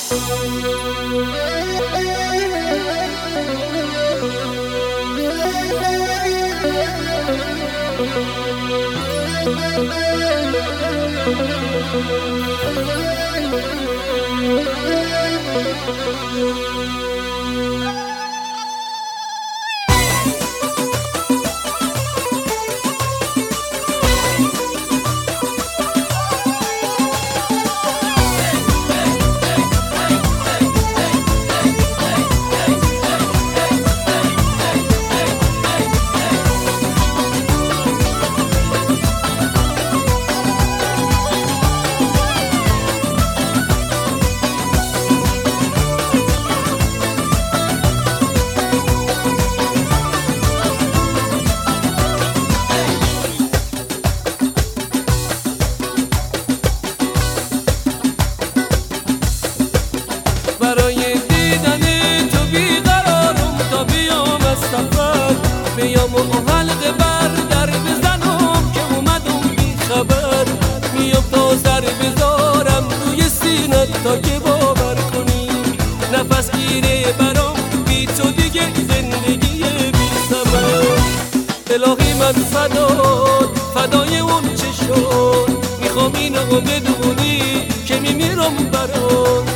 برای دیدن تو بیقرارم تا بیام از سفر، بیام و حلقه بر در بزنم که اومدم بی خبر. میام تا سر بذارم روی سینت تا که باور کنی، نفس گیره برام بی تو دیگه زندگی بی ثمر. الهی من فدای اون چه شد، میخوام اینو بدونی که میمیرم برات.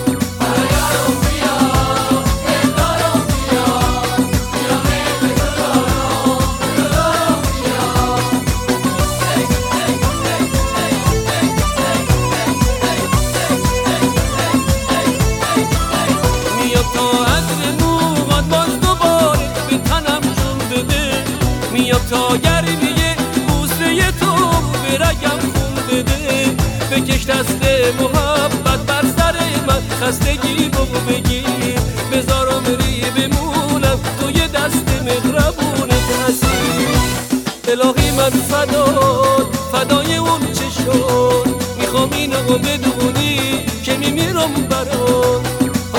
میام تا گرمیه بوسه تو به رگم خون بده، بکش دست محبت بر سر من، خستگی بگو بگیر، بذارم ری بمونم توی دست مهربونت حسین. الهی من فدای اون چه شد، میخوام اینو بدونی که میمیرم برات.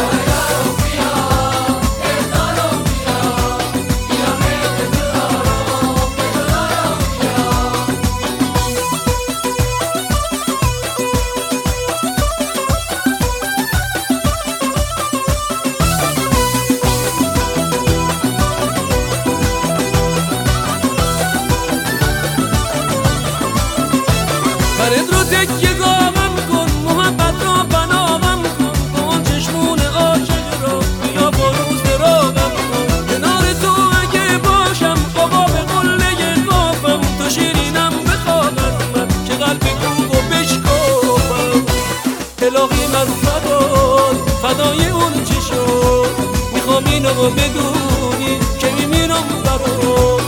فرد رو تکیه گامم کن، محبت رو بنامم کن، کن چشمون عاشق رو بیا با روز راغم کن. کنار تو اگه باشم آقا به قله قافم، تو شیرینم بخوانم من که قلب کوب و بشکافم. الهی من فدای اون چه شد، میخوام اینو بدونی که میمیرم برات.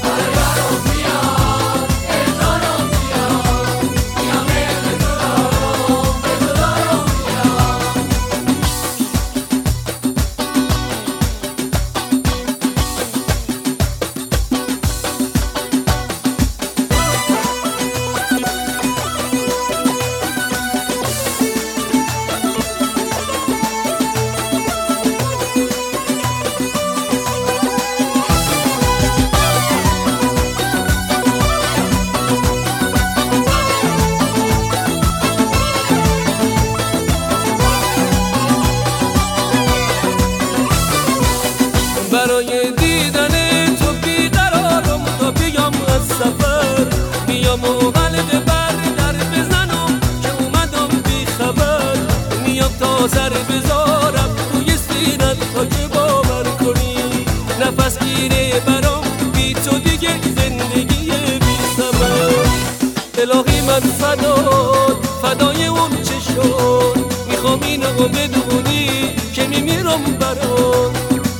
برای دیدن تو بیقرارم تا بیام از سفر، میام و حلقه بر در بزنم که اومدم بی خبر. میام تا سر بذارم روی سینت تا که باور کنی، نفس گیره برام بی تو دیگه زندگی بی ثمر. الهی من فدای اون چه شد، میخوام اینو بدونی که میمیرم برات.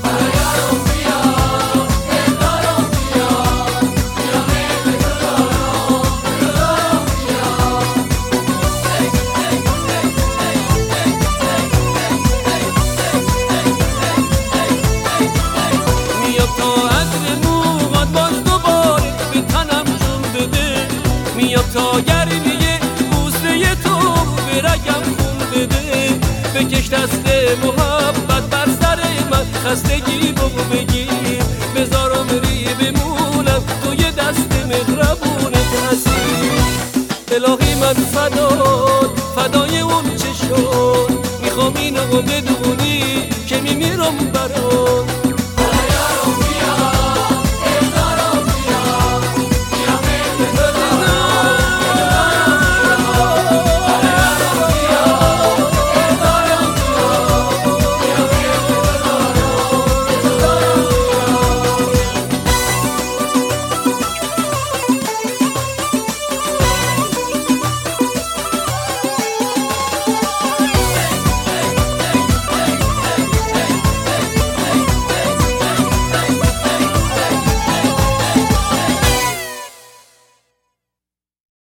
میام تا گرمیه بوسه تو به رگم خون بده، بکش دست محبت بر سر من، خستگی بگو بگیر، بذارم ری بمونم توی دست مهربونت حسین. الهی من فدای اون چه شد، میخوام میام اینو بدون